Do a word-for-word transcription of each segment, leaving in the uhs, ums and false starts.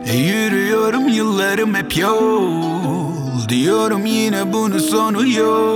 Yürüyorum yıllarım hep yol, diyorum yine bunun sonu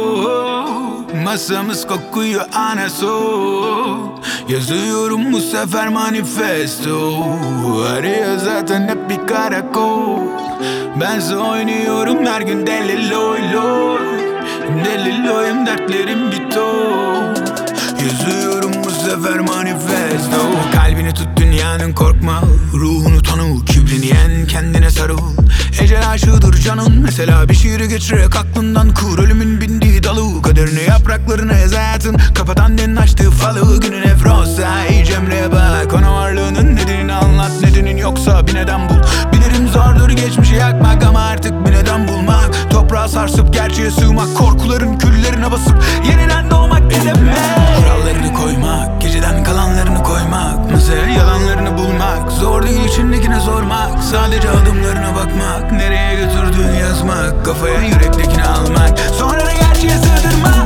yok. Masamız kokuyor anason, yazıyorum bu sefer manifesto. Arıyor zaten hep bir karakol, bense oynuyorum her gün deli loy loy. Deli loyum, dertlerim bir ton, yazıyorum bu sefer manifesto. Kalbini tut dünyanın, korkma, ruhunu tanı, kibrini yen, kendine sarıl. Ecel aşığıdır canın, mesela bir şiiri geçirerek aklından kur. Ölümün bindiği dalı, kaderini yapraklarına yaz hayatın. Kapat annenin açtığı falı, günün efrosa. İyi Cemre'ye bak, ona varlığının nedenini anlat. Nedenin yoksa bir neden bul. Bilirim zordur geçmişi yakmak ama artık bir neden bulmak. Toprağa sarsıp gerçeğe sığmak, korkuların küllerine basıp yeniden doğmak ne demek? Kurallarını koymak, geceden kalanlarını koymak, masaya yalanlarını bulmak. Zor değil içindekine sormak, sadece adımlarına bakmak. Nereye götürdüğünü yazmak, kafaya yürektekini almak, sonra da gerçeğe sığdırmak.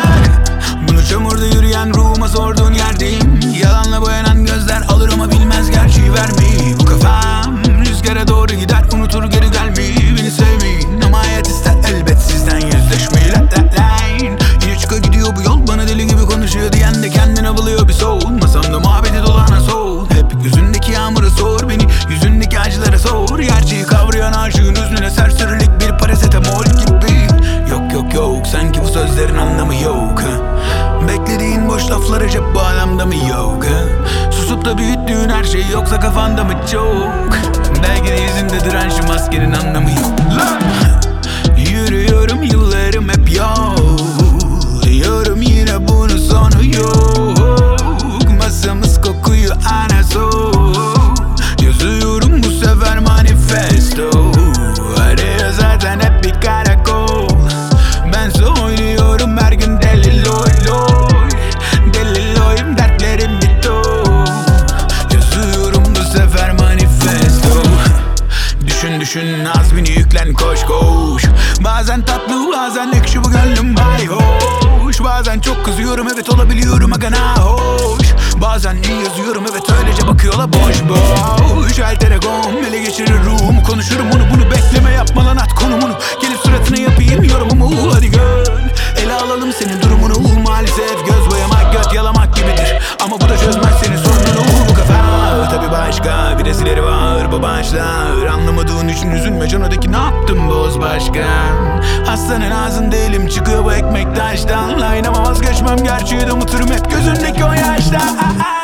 Bunu çamurda yürüyen ruhuma sorduğun yerdeyim. Yalanla boyanan gözler alır ama bilmez gerçeği vermeyi. Bu kafam rüzgara doğru gider, unutur geri gelmeyi. Beni sevmeyin ama hayat ister elbet sizden yüzleşmeyi. La la line yine çıka gidiyor bu yol, bana deli gibi konuşuyor diyen de kendine buluyor bir soğul. Masamda muhabbeti dolana soğul, hep yüzündeki yağmura sor, beni yüzündeki acılara sor. Gerçeği kavrayan aşığın üzerine serserilik bir parasetamol gibi. Yok yok yok, sanki bu sözlerin anlamı yok ha? Beklediğin boş laflar acaba bu adamda mı yok ha? Susup da büyüttüğün her şey yoksa kafanda mı çok? Belki de yüzünde duran şu maskenin anlamı yok lan. Yürüyorum yıllarım hep yol, diyorum yine bunun sonu yok. Masamız kokuyor anason, yazıyorum bu sefer manifesto. Arıyor zaten hep bir karakol, bense oynuyorum her gün deli loy loy. Deli loyum, dertlerim bir ton, yazıyorum bu sefer manifesto. Düşün düşün, azmini yüklen, koş koş. Bazen tatlı bazen ekşi bu gönlüm bayhoş. Bazen çok kızıyorum, evet olabiliyorum aga nahoş. Bazen iyi yazıyorum, evet öylece bakıyorlar boş boş. Alter egom ele geçirir ruhumu, konuşurum onu bunu, bekleme yapma lan at konumunu. Gelip suratını yapayım yorumumu, hadi gör. Ele alalım senin durumunu, maalesef göz boyamak göt yalamak gibidir. Ama bu da çözmez senin sorununu. Bu kafa tabi başka, bir esileri var bu başlar. Anlamadığın için üzülme, canadaki ne yaptım boz başkan. Hastanın ağzında elim çıkıyor bu ekmek taştan. Line ama vazgeçmem, gerçeği de unuturum hep gözündeki o yaşta.